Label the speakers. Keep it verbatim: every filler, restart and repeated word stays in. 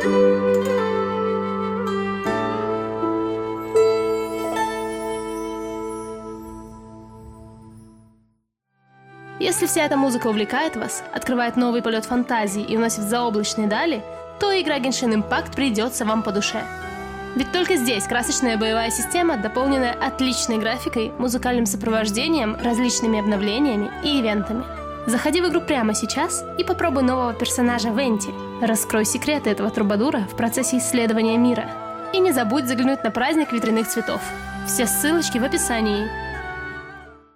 Speaker 1: Если вся эта музыка увлекает вас, открывает новый полет фантазии и уносит в заоблачные дали, то игра Genshin Impact придется вам по душе. Ведь только здесь красочная боевая система, дополненная отличной графикой, музыкальным сопровождением, различными обновлениями и ивентами. Заходи в игру прямо сейчас и попробуй нового персонажа Венти. Раскрой секреты этого трубадура в процессе исследования мира. И не забудь заглянуть на праздник ветряных цветов. Все ссылочки в описании.